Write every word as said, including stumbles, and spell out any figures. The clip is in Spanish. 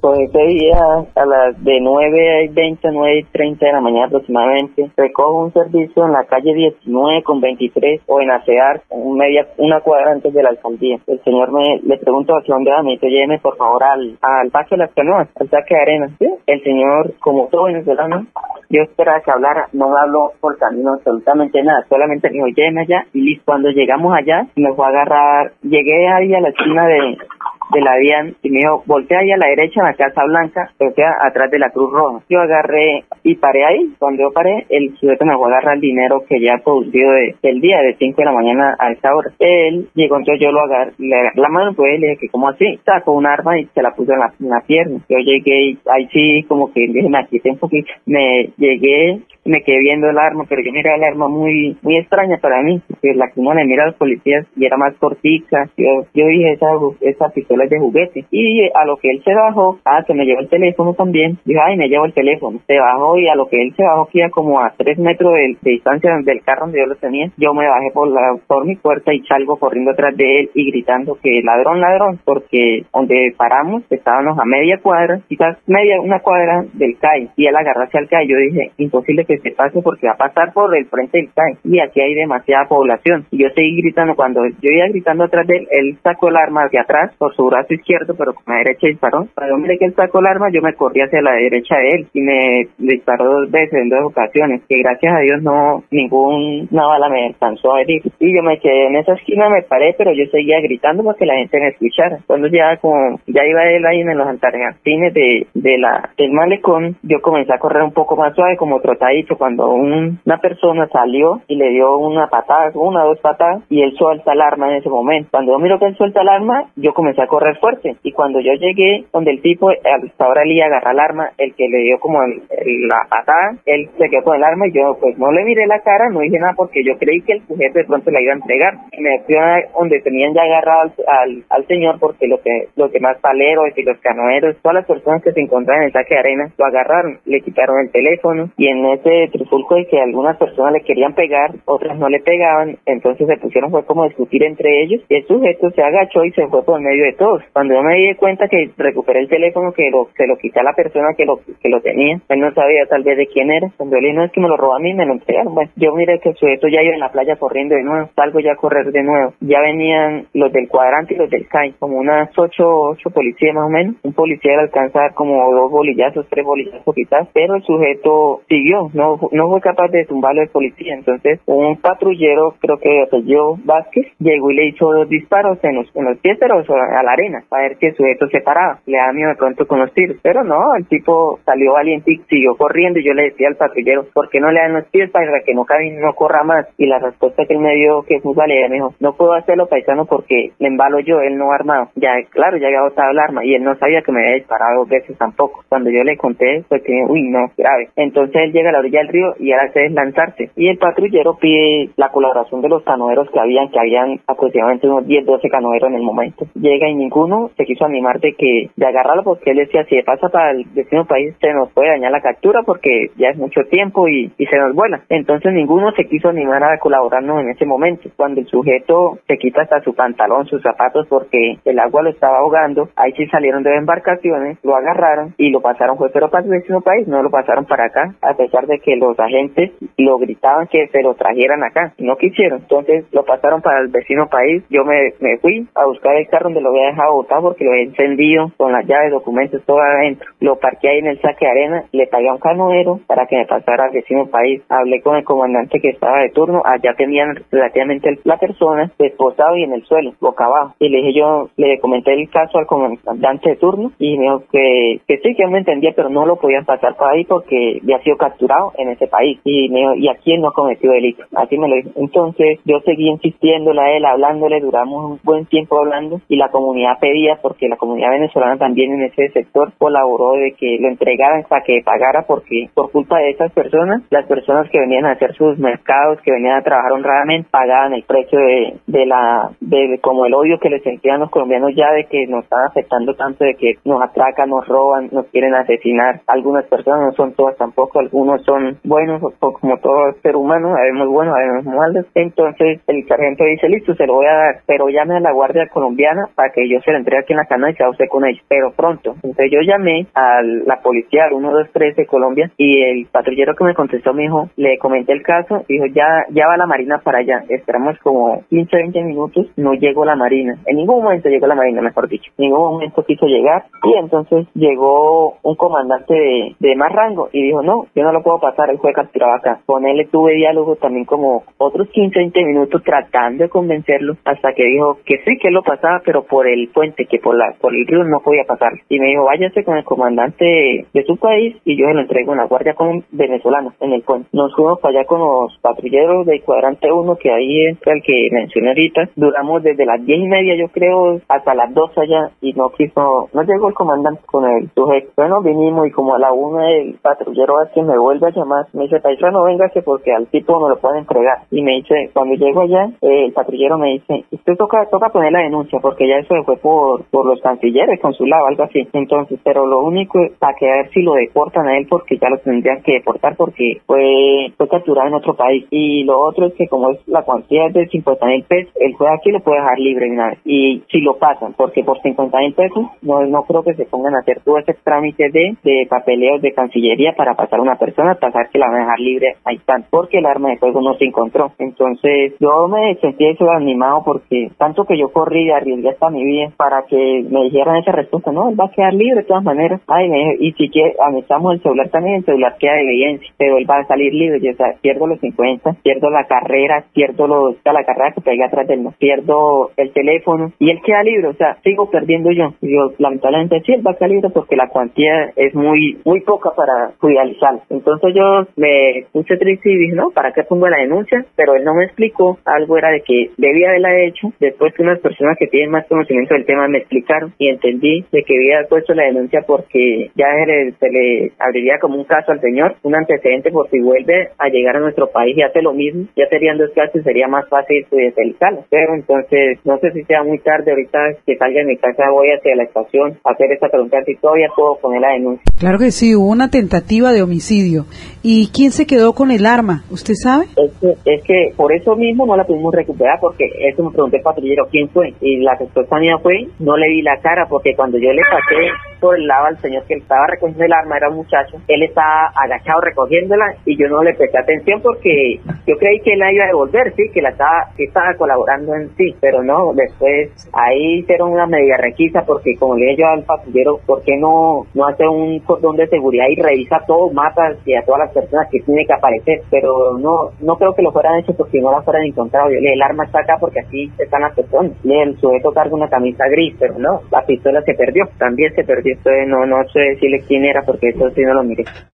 Pues ese día a las de nueve y veinte, nueve y treinta de la mañana aproximadamente, recojo un servicio en la calle diecinueve con veintitrés o en Asear, un media, una cuadra antes de la alcaldía. El señor me le pregunto hacia dónde va, me dice, lléveme por favor al, al Parque de las Canoas, al saque de arena. ¿Sí? El señor, como todo venezolano, yo esperaba que hablara, no me habló por camino absolutamente nada, solamente me dijo, lléveme allá, y listo. Cuando llegamos allá, me fue a agarrar, llegué ahí a la esquina de... de la DIAN y me dijo, voltea ahí a la derecha en la Casa Blanca, o sea, atrás de la Cruz Roja. Yo agarré y paré ahí. Cuando yo paré, el sujeto me fue a agarrar el dinero que ya producido de, del día, de cinco de la mañana a esa hora. Él llegó, entonces yo lo agarré, le agarré la mano, pues le dije que como así, sacó un arma y se la puso en la, en la pierna. Yo llegué y ahí sí, como que dije, me quité un poquito, me llegué, me quedé viendo el arma, pero yo miraba el arma muy muy extraña para mí, porque la que uno le mira a los policías y era más cortica. Yo, yo dije, esa, esa pistola es de juguete. Y a lo que él se bajó, ah, que me llevó el teléfono también, dije, ay, me llevo el teléfono. Se bajó y a lo que él se bajó, que iba como a tres metros de, de distancia del carro donde yo lo tenía, yo me bajé por la por mi puerta y salgo corriendo atrás de él y gritando que ladrón, ladrón, porque donde paramos estábamos a media cuadra, quizás media, una cuadra del C A I, y él agarró hacia el C A I. Yo dije, imposible que se pase porque va a pasar por el frente del C A I, y aquí hay demasiada población. Y yo seguí gritando, cuando yo iba gritando atrás de él, él sacó el arma hacia atrás por su brazo izquierdo, pero con la derecha disparó. Cuando yo miré que él sacó el arma, yo me corrí hacia la derecha de él y me disparó dos veces en dos ocasiones, que gracias a Dios no, ninguna bala me alcanzó a herir. Y yo me quedé en esa esquina, me paré, pero yo seguía gritando para que la gente me escuchara. Cuando ya como, ya iba él ahí en los altarjardines de, de la, del malecón, yo comencé a correr un poco más suave, como trotadito, cuando un, una persona salió y le dio una patada, una o dos patadas, y él suelta el arma en ese momento. Cuando yo miro que él suelta el arma, yo comencé a correr fuerte, y cuando yo llegué donde el tipo, hasta ahora él iba a agarrar el arma, el que le dio como el, el, la patada, él se quedó con el arma, y yo pues no le miré la cara, no dije nada, porque yo creí que el sujeto de pronto la iba a entregar. Y me fui a donde tenían ya agarrado al, al, al señor, porque lo que los demás paleros y los canoeros, todas las personas que se encontraban en el saque de arena, lo agarraron, le quitaron el teléfono, y en ese trifulco de que algunas personas le querían pegar, otras no le pegaban, entonces se pusieron fue como a discutir entre ellos, y el sujeto se agachó y se fue por medio de todos. Cuando yo me di cuenta que recuperé el teléfono, que lo, se lo quité a la persona que lo que lo tenía, él no sabía tal vez de quién era. Cuando él dijo, no, es que me lo robó a mí, me lo entregaron. Bueno, yo miré que el sujeto ya iba en la playa corriendo de nuevo, salgo ya a correr de nuevo. Ya venían los del cuadrante y los del C A I, como unas ocho, ocho policías más o menos. Un policía le alcanza a dar como dos bolillazos, tres bolillazos quizás, pero el sujeto siguió, no, no fue capaz de tumbarlo el policía. Entonces un patrullero, creo que apellido Vázquez, llegó y le hizo dos disparos en los, en los pies, pero a la arena, para ver que el sujeto se paraba. Le da miedo de pronto con los tiros, pero no, el tipo salió valiente y siguió corriendo, y yo le decía al patrullero, ¿por qué no le dan los pies para que no camine, no corra más? Y la respuesta que él me dio, que es muy válida, me dijo, no puedo hacerlo, paisano, porque me embalo yo, él no va armado. Ya, claro, ya había botado el arma, y él no sabía que me había disparado dos veces tampoco. Cuando yo le conté, pues que, uy, no, grave. Entonces él llega a la orilla del río y ahora hace es lanzarse, y el patrullero pide la colaboración de los canoeros que habían, que habían aproximadamente unos diez, doce canoeros en el momento. Llega y ninguno se quiso animar de que, de agarrarlo, porque él decía, si pasa para el vecino país, se nos puede dañar la captura, porque ya es mucho tiempo y, y se nos vuela. Entonces ninguno se quiso animar a colaborarnos en ese momento. Cuando el sujeto se quita hasta su pantalón, sus zapatos, porque el agua lo estaba ahogando, ahí sí salieron de embarcaciones, lo agarraron y lo pasaron, fue pero para el vecino país, no lo pasaron para acá, a pesar de que los agentes lo gritaban que se lo trajeran acá, y no quisieron. Entonces lo pasaron para el vecino país. Yo me, me fui a buscar el carro donde lo había dejado botado, porque lo había encendido con las llaves, documentos, todo adentro. Lo parqué ahí en el saque de arena, le pagué a un canoero para que me pasara al vecino país. Hablé con el comandante que estaba de turno, allá tenían relativamente la persona esposado y en el suelo, boca abajo. Y le dije yo, le comenté el caso al comandante de turno, y me dijo que, que sí, que él me entendía, pero no lo podían pasar para ahí porque había sido capturado en ese país. Y me dijo, ¿y a quién no ha cometido delito? Así me lo dijo. Entonces yo seguí insistiéndole a él, hablándole, duramos un buen tiempo hablando, y la comunidad pedía, porque la comunidad venezolana también en ese sector colaboró de que lo entregaran para que pagara, porque por culpa de esas personas, las personas que venían a hacer sus mercados, que venían a trabajar honradamente, pagaban el precio de, de la, de como el odio que les sentían los colombianos ya de que nos están afectando tanto, de que nos atracan, nos roban, nos quieren asesinar. Algunas personas, no son todas tampoco, algunos son son buenos, o como todo ser humano, habemos buenos, habemos malos. Entonces el sargento dice, listo, se lo voy a dar, pero llame a la Guardia Colombiana para que yo se lo entregue aquí en la cana y sea usted con ellos, pero pronto. Entonces yo llamé a la policía, al uno dos tres de Colombia, y el patrullero que me contestó me dijo, le comenté el caso, dijo, ya, ya va la Marina para allá. Esperamos como quince, veinte minutos, no llegó la Marina. En ningún momento llegó la Marina, mejor dicho. En ningún momento quiso llegar, y entonces llegó un comandante de, de más rango y dijo, no, yo no lo puedo pasar, él fue capturado acá. Con él tuve diálogo también como otros quince, veinte minutos tratando de convencerlo, hasta que dijo que sí, que él lo pasaba, pero por el puente, que por la por el río no podía pasar. Y me dijo, váyase con el comandante de, de su país y yo se lo entrego en la Guardia con venezolana en el puente. Nos fuimos para allá con los patrulleros del cuadrante uno, que ahí entra el que mencioné ahorita. Duramos desde las diez y media, yo creo, hasta las dos allá, y no quiso, no llegó el comandante con el sujeto. Bueno, vinimos y como a la una el patrullero es que me vuelve a llamar, me dice, paisano, véngase porque al tipo no lo pueden entregar. Y me dice, cuando llego allá, eh, el patrullero me dice, usted toca toca poner la denuncia porque ya eso fue por por los cancilleres, consulado, algo así. Entonces, pero lo único es para que a ver si lo deportan a él, porque ya lo tendrían que deportar porque fue fue capturado en otro país. Y lo otro es que como es la cuantía es de cincuenta mil pesos, el juez aquí lo puede dejar libre de una vez. Y si lo pasan, porque por cincuenta mil pesos no no creo que se pongan a hacer todo ese trámite de, de papeleos de Cancillería para pasar a una persona, pasar que la van a dejar libre ahí están, porque el arma de fuego no se encontró. Entonces yo me sentí eso animado porque tanto que yo corrí y arriesgué hasta mi vida para que me dijeran esa respuesta, no, él va a quedar libre de todas maneras. Ay, me dijo, y si que anexamos el celular también, el celular queda de evidencia, pero él va a salir libre. Yo, o sea, pierdo los cincuenta, pierdo la carrera, pierdo los, la carrera que pega atrás de él, no, pierdo el teléfono y él queda libre, o sea, sigo perdiendo yo. Y yo, lamentablemente sí, él va a quedar libre porque la cuantía es muy muy poca para judicializar. Entonces yo me puse triste y dije, no, ¿para qué pongo la denuncia? Pero él no me explicó, algo era de que debía haberla hecho, después que unas personas que tienen más conocimiento del tema me explicaron y entendí de que había puesto la denuncia porque ya se le, se le abriría como un caso al señor, un antecedente por si vuelve a llegar a nuestro país y hace lo mismo, ya serían dos casos y sería más fácil judicializarlo. Pero entonces, no sé si sea muy tarde, ahorita que salga de mi casa voy hacia la estación a hacer esta pregunta si todavía puedo poner la denuncia. Claro que sí, hubo una tentativa de homicidio. ¿Y quién se quedó con el arma? ¿Usted sabe? Es que, es que por eso mismo no la pudimos recuperar, porque eso me pregunté al patrullero quién fue, y la respuesta mía fue, no le vi la cara, porque cuando yo le pasé por el lado al señor que estaba recogiendo el arma, era un muchacho, él estaba agachado recogiéndola y yo no le presté atención porque yo creí que él la iba a devolver, sí, que la estaba, que estaba colaborando en sí, pero no, después ahí hicieron una media requisa porque como le dije yo al patrullero, ¿por qué no, no hace un cordón de seguridad y revisa todo, mata y a todas las personas que tiene que aparecer? Pero no, no creo que lo fueran hecho porque no la fueran encontrado. Yo le dije, el arma está acá porque así están las personas. Le dije, el sujeto carga una camisa gris, pero no, la pistola se perdió, también se perdió. Entonces no, no sé decirle quién era porque eso sí no lo miré.